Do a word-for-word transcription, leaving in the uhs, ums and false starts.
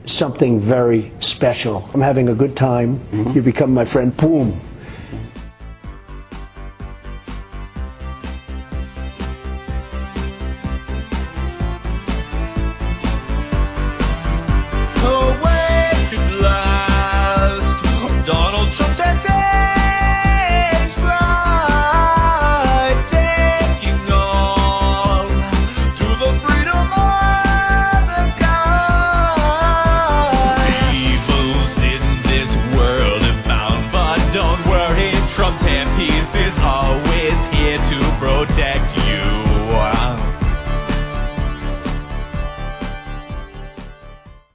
something very special. I'm having a good time. Mm-hmm. You become my friend. Boom.